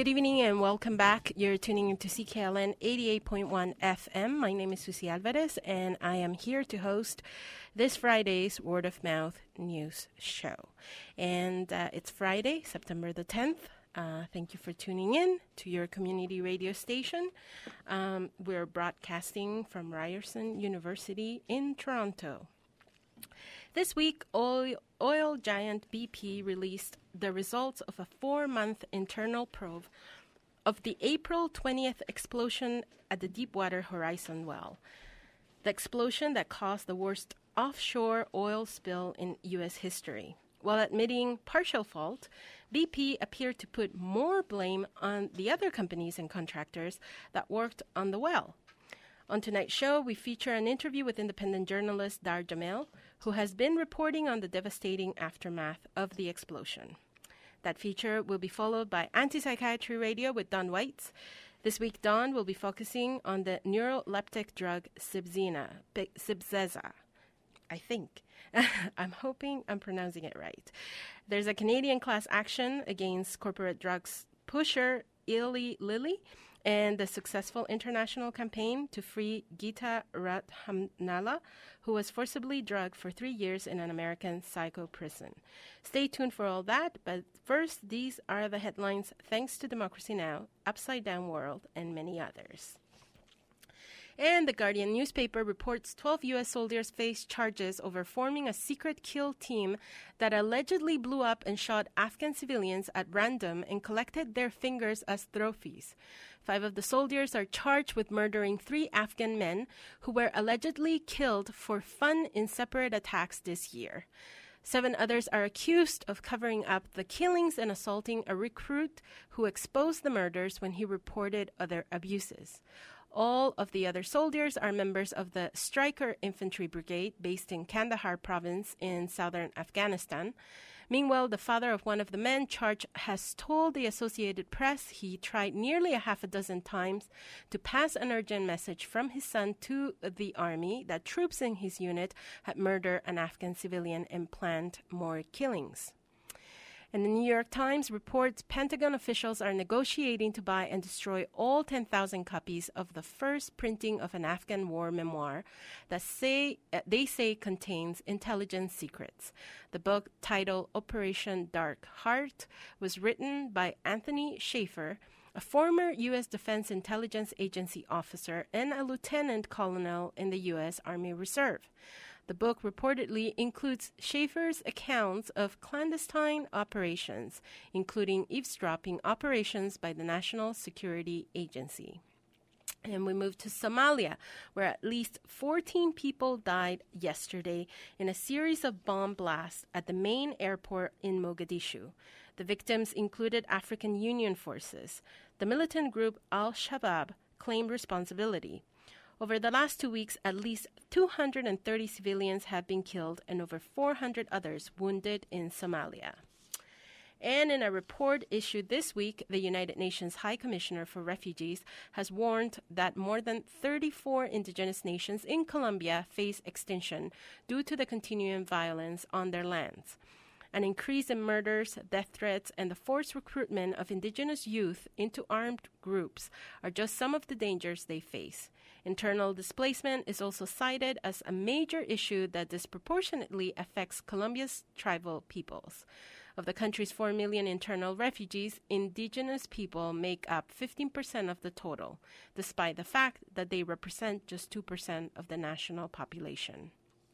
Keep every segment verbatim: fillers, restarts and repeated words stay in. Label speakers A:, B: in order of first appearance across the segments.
A: Good evening and welcome back. You're tuning into C K L N eighty-eight point one F M. My name is Susie Alvarez, and I am here to host this Friday's Word of Mouth News Show. And uh, it's Friday, September the tenth. Uh, thank you for tuning in to your community radio station. Um, we're broadcasting from Ryerson University in Toronto. This week, oil, oil giant B P released the results of a four-month internal probe of the April twentieth explosion at the Deepwater Horizon well, the explosion that caused the worst offshore oil spill in U S history. While admitting partial fault, B P appeared to put more blame on the other companies and contractors that worked on the well. On tonight's show, we feature an interview with independent journalist Dar Jamel, who has been reporting on the devastating aftermath of the explosion. That feature will be followed by Anti-Psychiatry Radio with Don Weitz. This week, Don will be focusing on the neuroleptic drug Cibzina, Cibzeza, I think. I'm hoping I'm pronouncing it right. There's a Canadian class action against corporate drugs pusher Eli Lilly, and the successful international campaign to free Geeta Radhamnala, who was forcibly drugged for three years in an American psycho prison. Stay tuned for all that, but first, these are the headlines thanks to Democracy Now!, Upside Down World, and many others. And the Guardian newspaper reports twelve U S soldiers face charges over forming a secret kill team that allegedly blew up and shot Afghan civilians at random and collected their fingers as trophies. Five of the soldiers are charged with murdering three Afghan men who were allegedly killed for fun in separate attacks this year. Seven others are accused of covering up the killings and assaulting a recruit who exposed the murders when he reported other abuses. All of the other soldiers are members of the Stryker Infantry Brigade based in Kandahar province in southern Afghanistan. Meanwhile, the father of one of the men charged has told the Associated Press he tried nearly a half a dozen times to pass an urgent message from his son to the army that troops in his unit had murdered an Afghan civilian and planned more killings. And the New York Times reports Pentagon officials are negotiating to buy and destroy all ten thousand copies of the first printing of an Afghan war memoir that say, uh, they say contains intelligence secrets. The book, titled Operation Dark Heart, was written by Anthony Schaefer, a former U S Defense Intelligence Agency officer and a lieutenant colonel in the U S Army Reserve. The book reportedly includes Schaefer's accounts of clandestine operations, including eavesdropping operations by the National Security Agency. And we move to Somalia, where at least fourteen people died yesterday in a series of bomb blasts at the main airport in Mogadishu. The victims included African Union forces. The militant group Al-Shabaab claimed responsibility. Over the last two weeks, at least two hundred thirty civilians have been killed and over four hundred others wounded in Somalia. And in a report issued this week, the United Nations High Commissioner for Refugees has warned that more than thirty-four indigenous nations in Colombia face extinction due to the continuing violence on their lands. An increase in murders, death threats, and the forced recruitment of indigenous youth into armed groups are just some of the dangers they face. Internal displacement is also cited as a major issue that disproportionately affects Colombia's tribal peoples. Of the country's four million internal refugees, indigenous people make up fifteen percent of the total, despite the fact that they represent just two percent of the national population.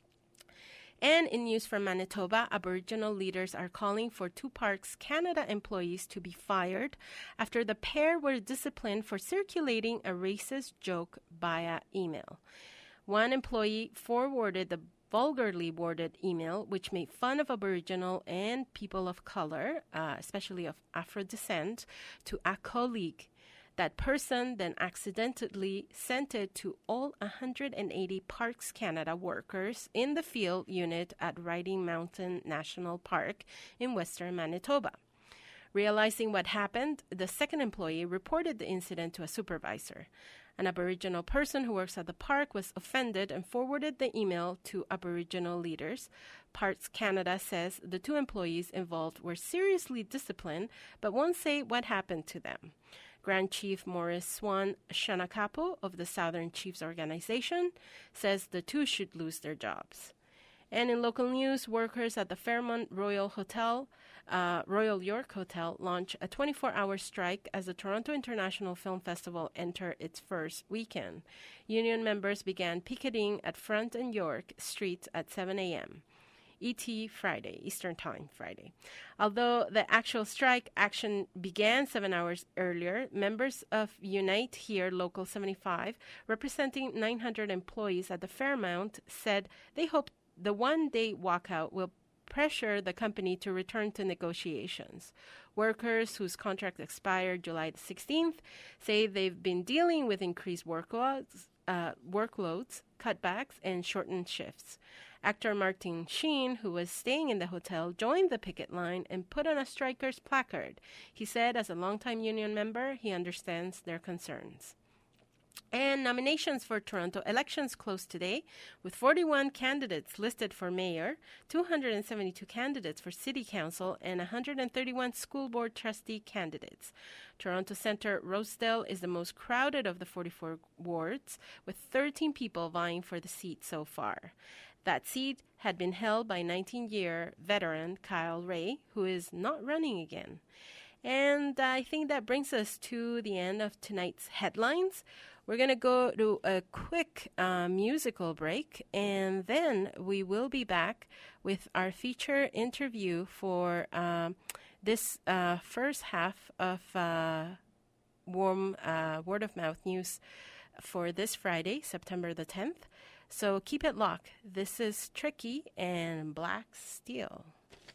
A: And in news from Manitoba, Aboriginal leaders are calling for two Parks Canada employees to be fired after the pair were disciplined for circulating a racist joke via email. One employee forwarded the vulgarly worded email, which made fun of Aboriginal and people of color, uh, especially of Afro descent, to a colleague. That person then accidentally sent it to all one hundred eighty Parks Canada workers in the field unit at Riding Mountain National Park in western Manitoba. Realizing what happened, the second employee reported the incident to a supervisor. An Aboriginal person who works at the park was offended and forwarded the email to Aboriginal leaders. Parts Canada says the two employees involved were seriously disciplined, but won't say what happened to them. Grand Chief Maurice Swan Shanakapo of the Southern Chiefs Organization says the two should lose their jobs. And in local news, workers at the Fairmont Royal Hotel, uh, Royal York Hotel, launch a twenty-four hour strike as the Toronto International Film Festival enter its first weekend. Union members began picketing at Front and York Streets at seven a.m. E T Friday, Eastern Time Friday. Although the actual strike action began seven hours earlier, members of Unite Here Local seventy-five, representing nine hundred employees at the Fairmont, said they hope the one-day walkout will pressure the company to return to negotiations. Workers whose contract expired July sixteenth say they've been dealing with increased workloads, uh, workloads, cutbacks, and shortened shifts. Actor Martin Sheen, who was staying in the hotel, joined the picket line and put on a striker's placard. He said as a longtime union member, he understands their concerns. And nominations for Toronto elections closed today, with forty-one candidates listed for mayor, two hundred seventy-two candidates for city council, and one hundred thirty-one school board trustee candidates. Toronto Centre Rosedale is the most crowded of the forty-four wards, with thirteen people vying for the seat so far. That seat had been held by nineteen-year veteran Kyle Ray, who is not running again. And I think that brings us to the end of tonight's headlines. We're going to go to a quick uh, musical break, and then we will be back with our feature interview for um, this uh, first half of uh, Warm uh, Word of Mouth News for this Friday, September the tenth. So keep it locked. This is Tricky and Black Steel.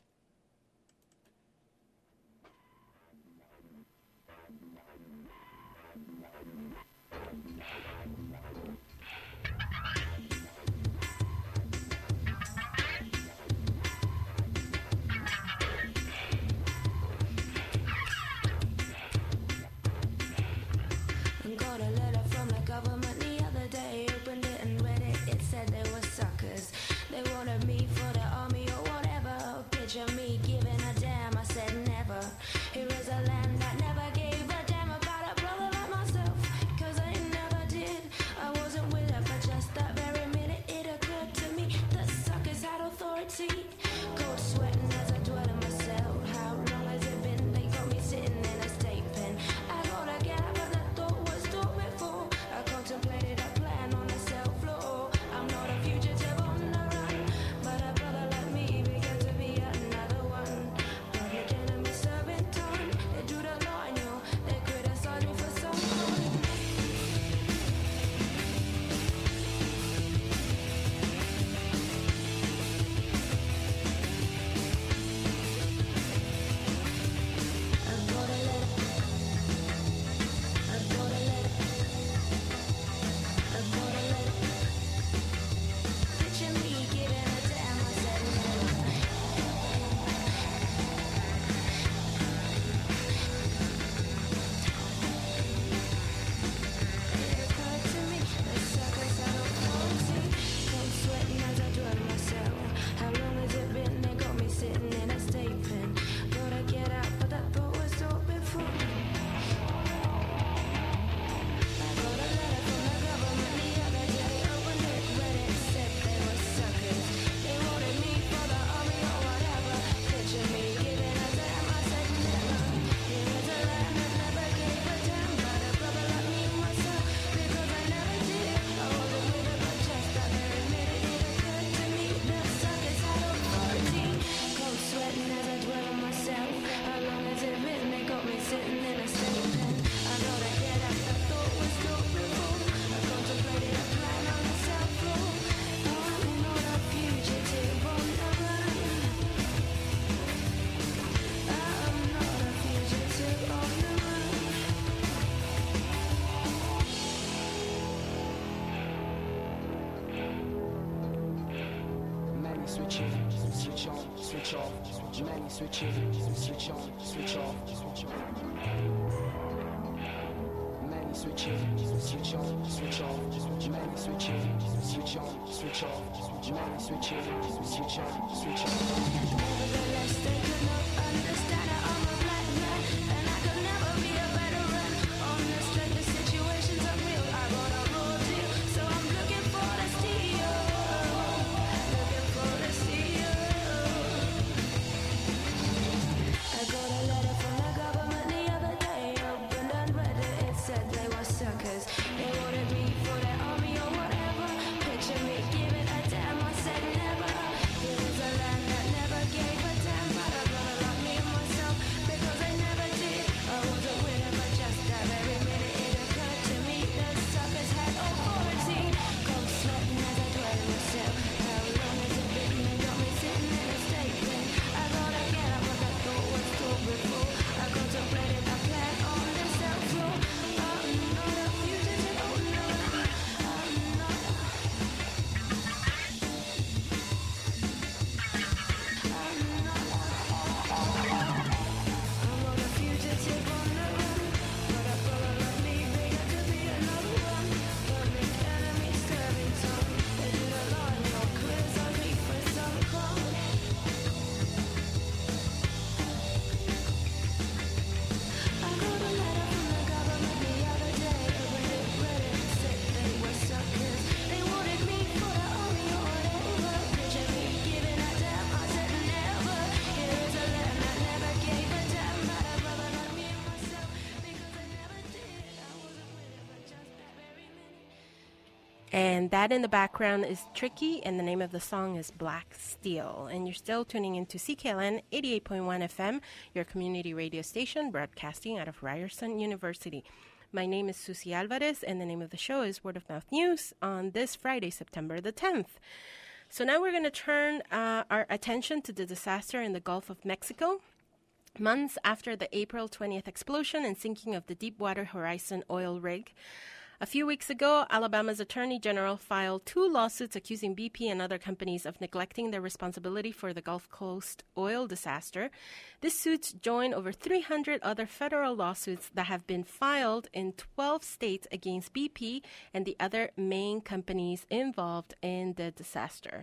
B: Got a letter from the government the other day. Opened it and read it. It said they were suckers. They wanted me for the army or whatever. Picture me giving a damn. I said never. Here is a land that never gave a damn about a brother like myself. Cause I never did. I wasn't with it for just that very minute. It occurred to me the suckers had authority. Cold sweating as I dwell in my cell. How long has it been? They got me sitting in a state pen. I gotta get out of that thought was thought before. I contemplated a plan on the cell floor. I'm not a fugitive on the run, but a brother like me began to be another one. Public enemy serving time. They drew the line, yo. They criticized me for some time. I've got a letter. I've got a letter. I've got a letter. Picture me giving a damn. I said never. It occurred to me the suckers had authority. Cold sweating as I dwell myself. How long has it been? They got me sitting in a state pen. Gotta get out, but that thought was thought before. I got a letter from the government the other day. Opened it, read it, said they were suckers. They wanted me for the army or whatever. Picture me giving a damn. I said never. Here is a land that never gave a damn about a brother like me myself. Because I never did. I wasn't with it, but just that very minute it occurred to me the suckers had authority. Cold sweating as I dwell on myself. How long has it been? They got me sitting in a state pen. I gotta get out. That thought was thought before. I contemplated a plan on the cell floor. I'm not a fugitive on the run. I'm not a fugitive on the run.
C: Many switch in, switch on, switch off. Many switch in, switch on, switch off, switch on. Many switch in, switch on, switch off, man, switch in, switch on, switch off, man, switch in, switch on, switch off.
B: Nevertheless, they could not understand that I'm a black man, and I could never be a veteran. On the strength of situations are real, I got a raw deal, so I'm looking for the steal, looking for the steal. I got a letter from the government the other day, opened and read it, it said they were suckers. They wanted me for their army or whatever, picture me giving a damn, I said never. Here is a land that never gave a damn, but I'd rather love me and myself, because they never did. I was a winner, but just that very minute it occurred to me that suckers had authority. Cold sweating as I dwell in myself, how long has it been? They got me sitting in a state pen. I thought I'd get up, but I thought was thought before. I contemplated my plan on the cell floor. I'm not a fugitive, oh no, I'm not. I'm not a fugitive on the run, but I've got a lot me bigger to be another one. Public enemy serving time. They did a line, no quiz, I read for some crime. I got a letter from the government the other day. Opened it, read it, said they were suckers. They wanted me for the army or whatever. Picture me giving a damn, I said never. Here is a land that never gave a damn, but I'd rather not me and myself, because I never did. I wasn't with it, but just that very minute.
A: And that in the background is Tricky, and the name of the song is Black Steel. And you're still tuning into C K L N eighty-eight point one F M, your community radio station broadcasting out of Ryerson University. My name is Susie Alvarez, and the name of the show is Word of Mouth News on this Friday, September the tenth. So now we're going to turn uh, our attention to the disaster in the Gulf of Mexico. Months after the April twentieth explosion and sinking of the Deepwater Horizon oil rig, a few weeks ago, Alabama's Attorney General filed two lawsuits accusing B P and other companies of neglecting their responsibility for the Gulf Coast oil disaster. These suits join over three hundred other federal lawsuits that have been filed in twelve states against B P and the other main companies involved in the disaster.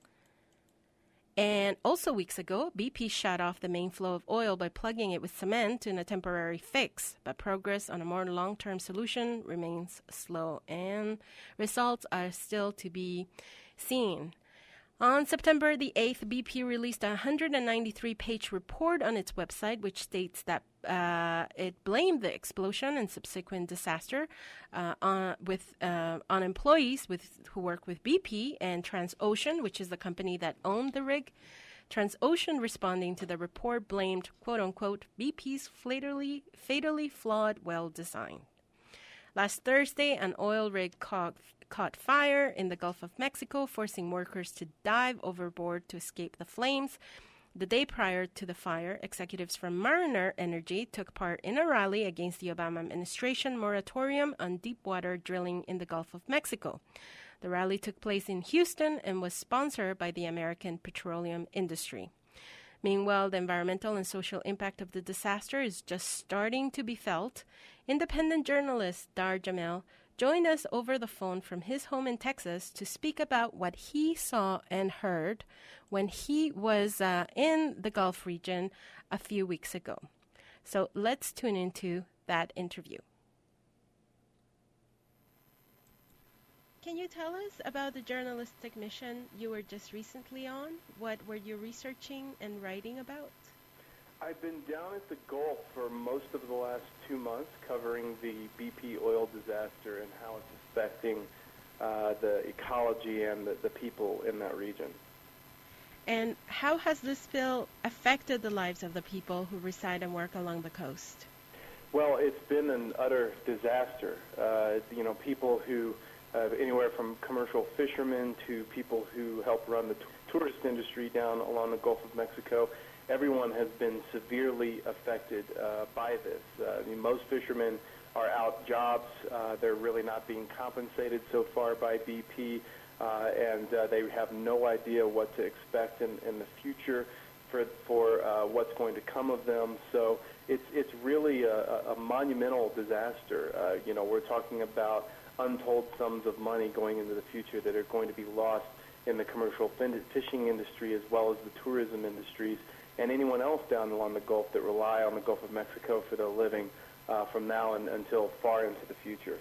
A: And also weeks ago, B P shut off the main flow of oil by plugging it with cement in a temporary fix. But progress on a more long-term solution remains slow, and results are still to be seen. On September the eighth, B P released a one hundred ninety-three page report on its website, which states that uh, it blamed the explosion and subsequent disaster uh, on, with, uh, on employees with, who work with B P and Transocean, which is the company that owned the rig. Transocean, responding to the report, blamed, quote-unquote, B P's fatally, fatally flawed well design. Last Thursday, an oil rig caught, caught fire in the Gulf of Mexico, forcing workers to dive overboard to escape the flames. The day prior to the fire, executives from Mariner Energy took part in a rally against the Obama administration moratorium on deepwater drilling in the Gulf of Mexico. The rally took place in Houston and was sponsored by the American petroleum industry. Meanwhile, the environmental and social impact of the disaster is just starting to be felt. Independent journalist Dar Jamel joined us over the phone from his home in Texas to speak about what he saw and heard when he was uh, in the Gulf region a few weeks ago. So let's tune into that interview. Can you tell us about the journalistic mission you were just recently on? What were you researching and writing about?
D: I've been down at the Gulf for most of the last two months covering the B P oil disaster and how it's affecting uh, the ecology and the, the people in that region.
A: And how has this spill affected the lives of the people who reside and work along the coast?
D: Well, it's been an utter disaster. Uh, you know, people who, uh, anywhere from commercial fishermen to people who help run the t- tourist industry down along the Gulf of Mexico, everyone has been severely affected uh, by this. Uh, I mean, most fishermen are out jobs. Uh, they're really not being compensated so far by B P, uh, and uh, they have no idea what to expect in, in the future for, for uh, what's going to come of them. So it's it's really a, a monumental disaster. Uh, you know, we're talking about untold sums of money going into the future that are going to be lost in the commercial fin- fishing industry as well as the tourism industries and anyone else down along the Gulf that rely on the Gulf of Mexico for their living uh, from now and, until far into the future.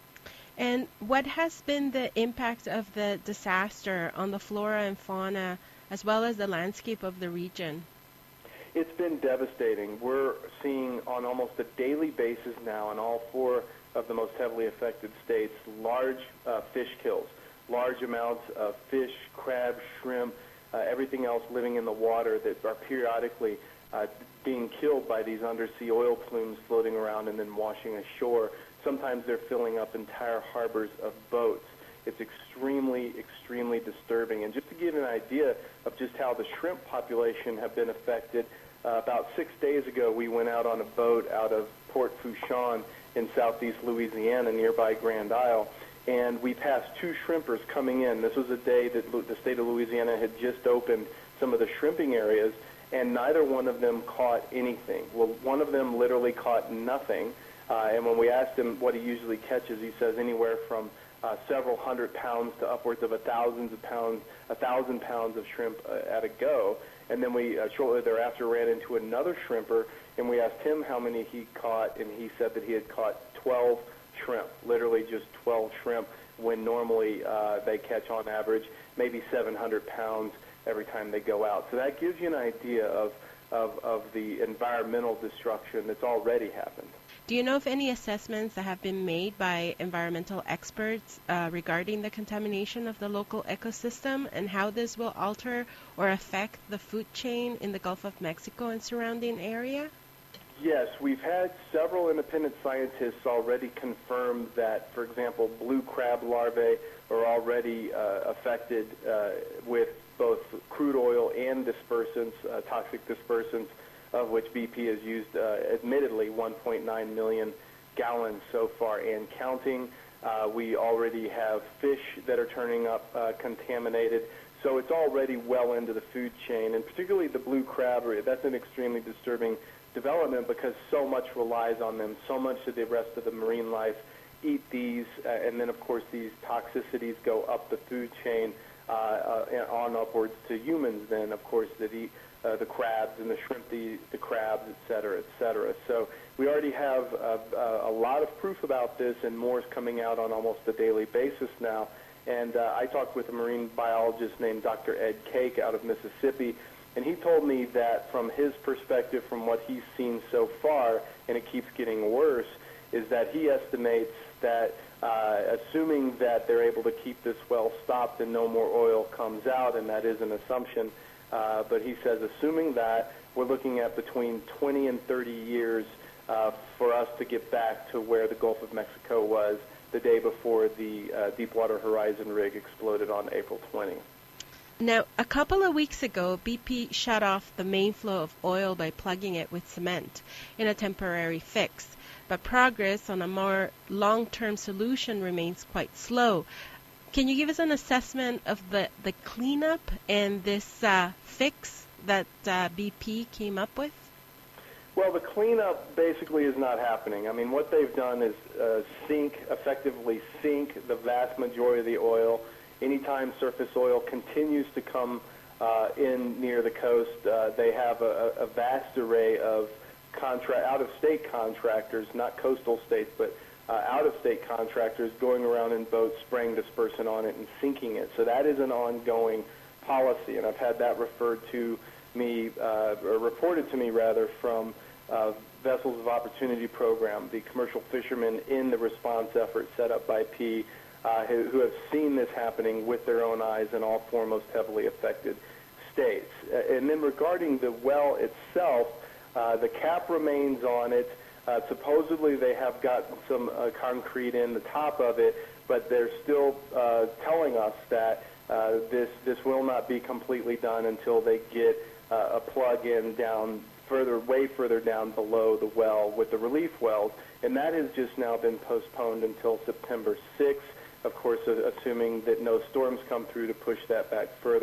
A: And what has been the impact of the disaster on the flora and fauna as well as the landscape of the region?
D: It's been devastating. We're seeing on almost a daily basis now in all four of the most heavily affected states large uh, fish kills, large amounts of fish, crab, shrimp, uh, everything else living in the water that are periodically uh, being killed by these undersea oil plumes floating around and then washing ashore. Sometimes they're filling up entire harbors of boats. It's extremely, extremely disturbing. And just to give you an idea of just how the shrimp population have been affected, uh, about six days ago we went out on a boat out of Port Fourchon in southeast Louisiana, nearby Grand Isle, and we passed two shrimpers coming in. This was a day that the state of Louisiana had just opened some of the shrimping areas, and neither one of them caught anything. Well, one of them literally caught nothing. Uh, and when we asked him what he usually catches, he says anywhere from uh, several hundred pounds to upwards of a thousand of pounds, a thousand pounds of shrimp uh, at a go. And then we uh, shortly thereafter ran into another shrimper, and we asked him how many he caught, and he said that he had caught twelve shrimp, literally just twelve shrimp, when normally uh, they catch on average maybe seven hundred pounds every time they go out. So that gives you an idea of, of, of the environmental destruction that's already happened.
A: Do you know of any assessments that have been made by environmental experts uh, regarding the contamination of the local ecosystem and how this will alter or affect the food chain in the Gulf of Mexico and surrounding area?
D: Yes, we've had several independent scientists already confirm that, for example, blue crab larvae are already uh, affected uh, with both crude oil and dispersants, uh, toxic dispersants, of which B P has used, uh, admittedly, one point nine million gallons so far and counting. Uh, we already have fish that are turning up uh, contaminated. So it's already well into the food chain, and particularly the blue crab, that's an extremely disturbing development because so much relies on them, so much of the rest of the marine life eat these, uh, and then, of course, these toxicities go up the food chain uh, uh, on upwards to humans then, of course, that eat Uh, the crabs and the shrimp, the, the crabs, et cetera, et cetera. So we already have uh, uh, a lot of proof about this, and more is coming out on almost a daily basis now. And uh, I talked with a marine biologist named Doctor Ed Cake out of Mississippi, and he told me that from his perspective, from what he's seen so far, and it keeps getting worse, is that he estimates that uh, assuming that they're able to keep this well stopped and no more oil comes out, and that is an assumption, Uh, but he says, assuming that, we're looking at between twenty and thirty years uh, for us to get back to where the Gulf of Mexico was the day before the uh, Deepwater Horizon rig exploded on April twentieth.
A: Now, a couple of weeks ago, B P shut off the main flow of oil by plugging it with cement in a temporary fix. But progress on a more long-term solution remains quite slow. Can you give us an assessment of the, the cleanup and this uh, fix that uh, B P came up with?
D: Well, the cleanup basically is not happening. I mean, what they've done is uh, sink, effectively sink the vast majority of the oil. Anytime surface oil continues to come uh, in near the coast, uh, they have a, a vast array of contra- out-of-state contractors, not coastal states, but Uh, out-of-state contractors going around in boats, spraying dispersant on it and sinking it. So that is an ongoing policy, and I've had that referred to me, uh, or reported to me rather, from uh, Vessels of Opportunity Program, the commercial fishermen in the response effort set up by P, uh, who, who have seen this happening with their own eyes in all four most heavily affected states. Uh, and then regarding the well itself, uh, the cap remains on it. Uh, supposedly they have gotten some uh, concrete in the top of it, but they're still uh, telling us that uh, this this will not be completely done until they get uh, a plug-in down further, way further down below the well with the relief wells, and that has just now been postponed until September sixth, of course, assuming that no storms come through to push that back further.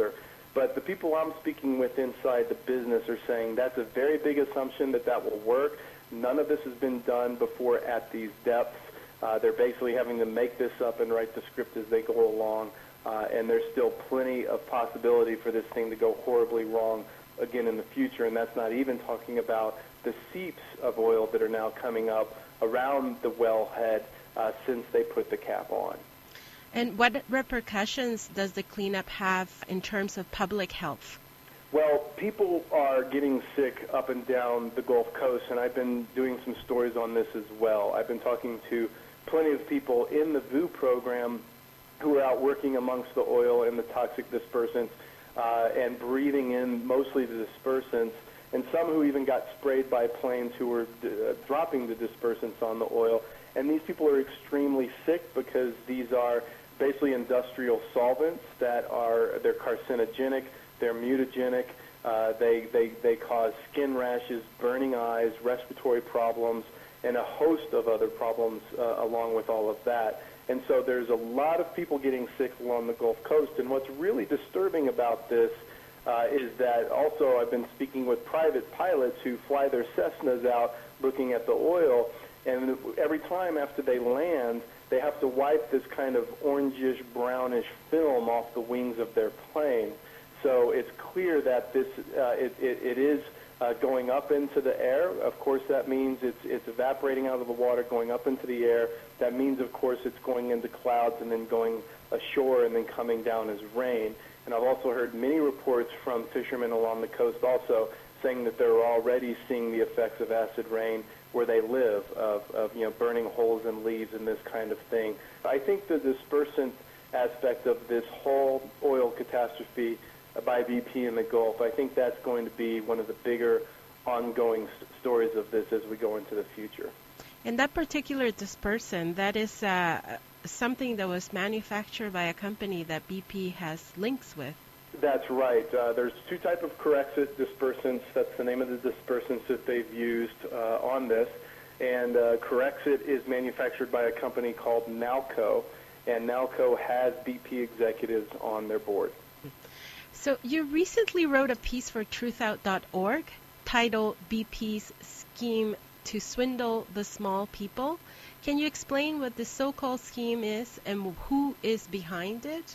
D: But the people I'm speaking with inside the business are saying that's a very big assumption that that will work. None of this has been done before at these depths. Uh, they're basically having to make this up and write the script as they go along, uh, and there's still plenty of possibility for this thing to go horribly wrong again in the future, and that's not even talking about the seeps of oil that are now coming up around the wellhead uh, since they put the cap on.
A: And what repercussions does the cleanup have in terms of public health?
D: Well, people are getting sick up and down the Gulf Coast, and I've been doing some stories on this as well. I've been talking to plenty of people in the V U program who are out working amongst the oil and the toxic dispersants uh, and breathing in mostly the dispersants, and some who even got sprayed by planes who were d- uh, dropping the dispersants on the oil. And these people are extremely sick because these are basically industrial solvents that are, they're carcinogenic, they're mutagenic, uh, they, they, they cause skin rashes, burning eyes, respiratory problems, and a host of other problems uh, along with all of that. And so there's a lot of people getting sick along the Gulf Coast, and what's really disturbing about this uh, is that also I've been speaking with private pilots who fly their Cessnas out looking at the oil, and every time after they land, they have to wipe this kind of orangish, brownish film off the wings of their plane. So it's clear that this uh, it, it, it is uh, going up into the air. Of course, that means it's it's evaporating out of the water, going up into the air. That means, of course, it's going into clouds and then going ashore and then coming down as rain. And I've also heard many reports from fishermen along the coast also saying that they're already seeing the effects of acid rain where they live, of, of you know burning holes in leaves and this kind of thing. I think the dispersant aspect of this whole oil catastrophe by B P in the Gulf, I think that's going to be one of the bigger ongoing st- stories of this as we go into the future.
A: And that particular dispersant, that is uh, something that was manufactured by a company that B P has links with.
D: That's right. Uh, there's two types of Corexit dispersants. That's the name of the dispersants that they've used uh, on this. And uh, Corexit is manufactured by a company called Nalco, and Nalco has B P executives on their board.
A: So you recently wrote a piece for truthout dot org titled B P's Scheme to Swindle the Small People. Can you explain what this so-called scheme is and who is behind it?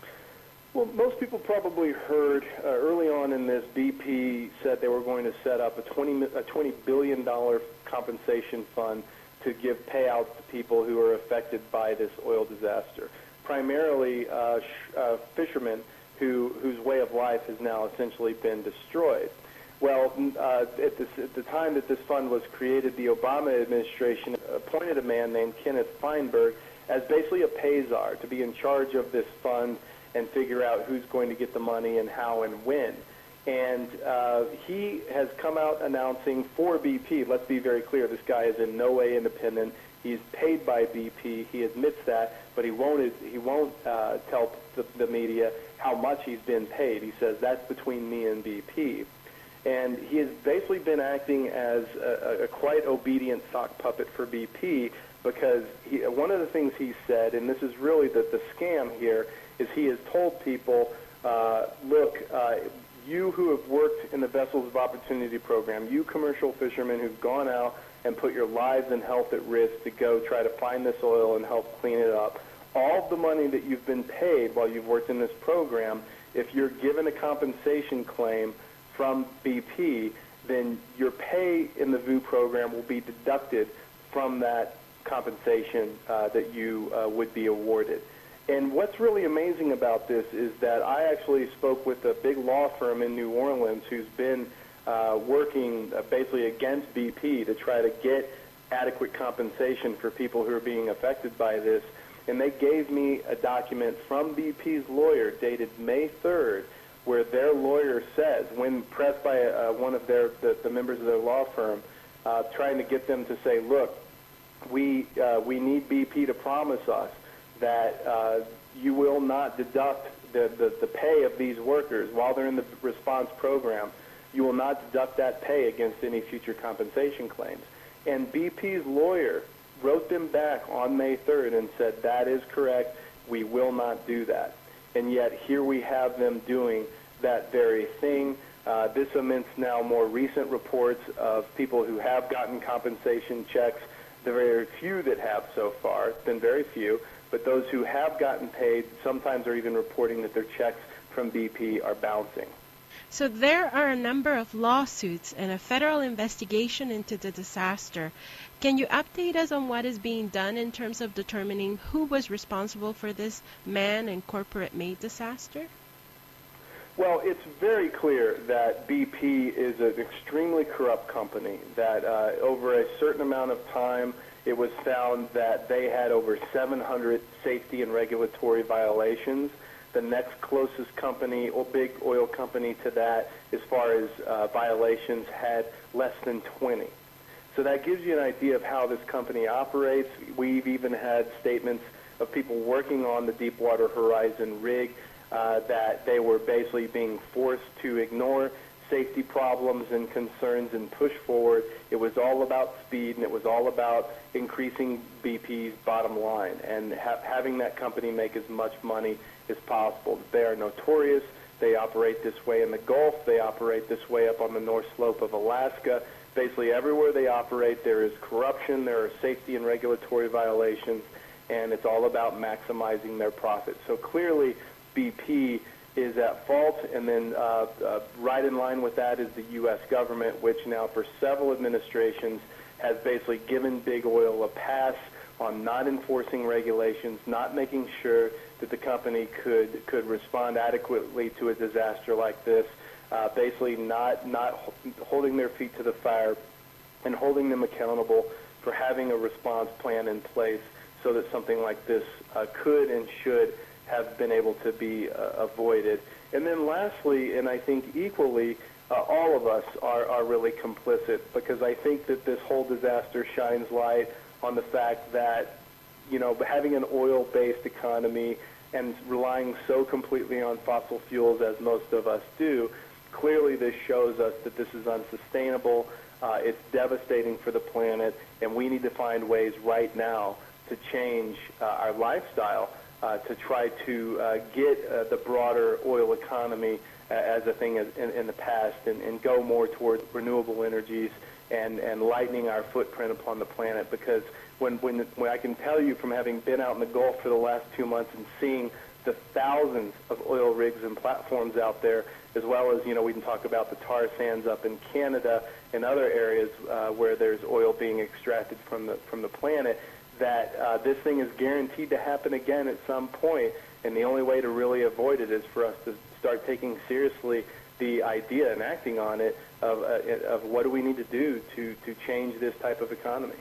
D: Well, most people probably heard uh, early on in this, B P said they were going to set up a twenty, a twenty billion dollars compensation fund to give payouts to people who are affected by this oil disaster, primarily uh, sh- uh, fishermen who, whose way of life has now essentially been destroyed. Well, uh, at, this, at the time that this fund was created, the Obama administration appointed a man named Kenneth Feinberg as basically a pay-czar to be in charge of this fund and figure out who's going to get the money and how and when. And uh, he has come out announcing for B P, let's be very clear, this guy is in no way independent. He's paid by B P. He admits that, but he won't, he won't uh, tell the, the media how much he's been paid. He says, that's between me and B P. And he has basically been acting as a, a quite obedient sock puppet for B P because he, one of the things he said, and this is really the, the scam here, is he has told people, uh, look, uh, you who have worked in the Vessels of Opportunity program, you commercial fishermen who've gone out and put your lives and health at risk to go try to find this oil and help clean it up, all of the money that you've been paid while you've worked in this program, if you're given a compensation claim from B P, then your pay in the V U program will be deducted from that compensation uh, that you uh, would be awarded. And what's really amazing about this is that I actually spoke with a big law firm in New Orleans who's been uh, working uh, basically against B P to try to get adequate compensation for people who are being affected by this. And they gave me a document from B P's lawyer dated May third where their lawyer says, when pressed by uh, one of their the, the members of their law firm, uh, trying to get them to say, look, we uh, we need B P to promise us that uh, you will not deduct the, the, the pay of these workers while they're in the response program. You will not deduct that pay against any future compensation claims. And B P's lawyer wrote them back on May third and said, that is correct, we will not do that. And yet here we have them doing that very thing. Uh, this amidst now more recent reports of people who have gotten compensation checks, the very few that have so far. It's been very few, but those who have gotten paid sometimes are even reporting that their checks from B P are bouncing.
A: So there are a number of lawsuits and a federal investigation into the disaster. Can you update us on what is being done in terms of determining who was responsible for this man and corporate-made disaster?
D: Well, it's very clear that B P is an extremely corrupt company, that uh, over a certain amount of time, it was found that they had over seven hundred safety and regulatory violations. The next closest company, or big oil company to that, as far as uh, violations, had less than twenty. So that gives you an idea of how this company operates. We've even had statements of people working on the Deepwater Horizon rig uh, that they were basically being forced to ignore safety problems and concerns and push forward. It was all about speed, and it was all about increasing B P's bottom line and ha- having that company make as much money as possible. They are notorious. They operate this way in the Gulf. They operate this way up on the North Slope of Alaska. Basically, everywhere they operate, there is corruption, there are safety and regulatory violations, and it's all about maximizing their profits. So clearly, B P is at fault, and then uh, uh, right in line with that is the U S government, which now for several administrations has basically given big oil a pass on not enforcing regulations, not making sure that the company could could respond adequately to a disaster like this, uh, basically not not holding their feet to the fire and holding them accountable for having a response plan in place so that something like this uh, could and should have been able to be uh, avoided. And then lastly, and I think equally, uh, all of us are, are really complicit, because I think that this whole disaster shines light on the fact that, you know, having an oil-based economy and relying so completely on fossil fuels as most of us do, clearly this shows us that this is unsustainable. Uh, it's devastating for the planet, and we need to find ways right now to change uh, our lifestyle uh, to try to uh, get uh, the broader oil economy uh, as a thing as in, in the past, and, and go more toward renewable energies and, and lightening our footprint upon the planet. Because when, when, when I can tell you from having been out in the Gulf for the last two months and seeing the thousands of oil rigs and platforms out there, as well as, you know, we can talk about the tar sands up in Canada and other areas uh, where there's oil being extracted from the from the planet, that uh, this thing is guaranteed to happen again at some point, and the only way to really avoid it is for us to start taking seriously the idea and acting on it of, uh, of what do we need to do to, to change this type of economy.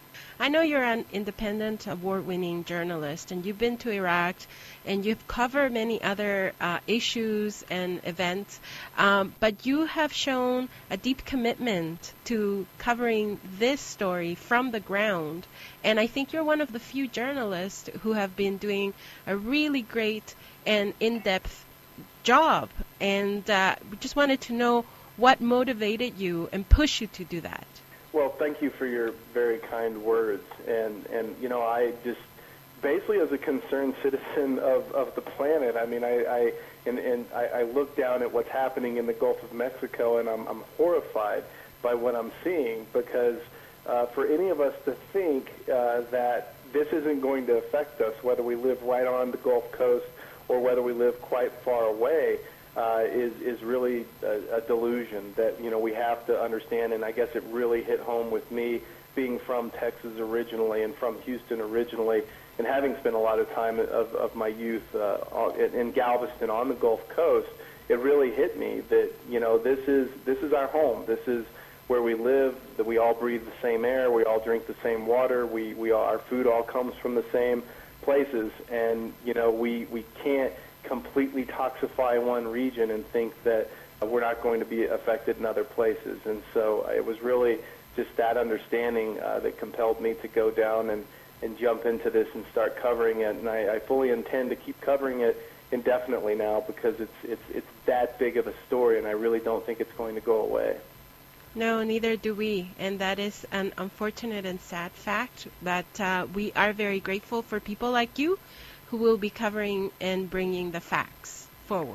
A: I know you're an independent, award-winning journalist, and you've been to Iraq, and you've covered many other uh, issues and events, um, but you have shown a deep commitment to covering this story from the ground, and I think you're one of the few journalists who have been doing a really great and in-depth job, and uh, we just wanted to know what motivated you and pushed you to do that.
D: Well, thank you for your very kind words. And, and you know, I just, basically as a concerned citizen of, of the planet, I mean, I, I and, and I, I look down at what's happening in the Gulf of Mexico, and I'm, I'm horrified by what I'm seeing, because uh, for any of us to think uh, that this isn't going to affect us, whether we live right on the Gulf Coast or whether we live quite far away, Uh, is is really a, a delusion that, you know, we have to understand. And I guess it really hit home with me, being from Texas originally and from Houston originally, and having spent a lot of time of, of my youth uh, in Galveston on the Gulf Coast. It really hit me that, you know, this is this is our home. This is where we live. That we all breathe the same air. We all drink the same water. We we all, our food all comes from the same places. And, you know, we we can't completely toxify one region and think that uh, we're not going to be affected in other places. And so it was really just that understanding uh, that compelled me to go down and, and jump into this and start covering it. And I, I fully intend to keep covering it indefinitely now, because it's it's it's that big of a story, and I really don't think it's going to go away.
A: No, neither do we, and that is an unfortunate and sad fact, but uh, we are very grateful for people like you who will be covering and bringing the facts forward.
D: Well,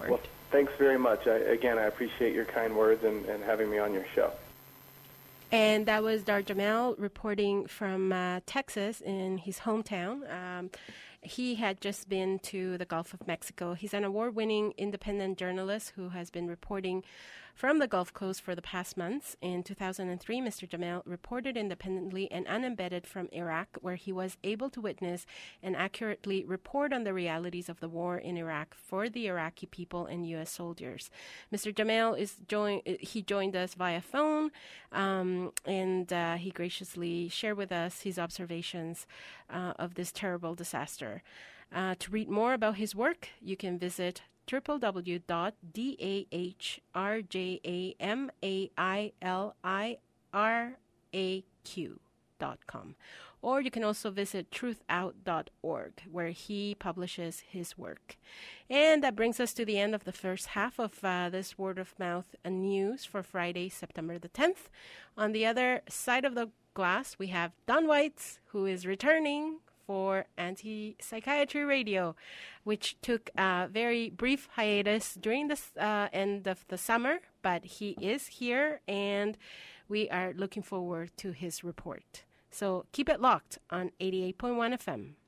D: Thanks very much. I, again, I appreciate your kind words and, and having me on your show.
A: And that was Dar Jamail reporting from uh, Texas in his hometown. Um, he had just been to the Gulf of Mexico. He's an award-winning independent journalist who has been reporting from the Gulf Coast for the past months. In two thousand three, Mister Jamail reported independently and unembedded from Iraq, where he was able to witness and accurately report on the realities of the war in Iraq for the Iraqi people and U S soldiers. Mister Jamail is join he joined us via phone, um, and uh, he graciously shared with us his observations uh, of this terrible disaster. Uh, to read more about his work, you can visit w w w dot dahrjamailiraq dot com. Or you can also visit truth out dot org, where he publishes his work. And that brings us to the end of the first half of uh, this Word of Mouth news for Friday, September the tenth. On the other side of the glass, we have Don Weitz, who is returning for Anti-Psychiatry Radio, which took a very brief hiatus during the uh, end of the summer, but he is here, and we are looking forward to his report. So keep it locked on eighty-eight point one F M.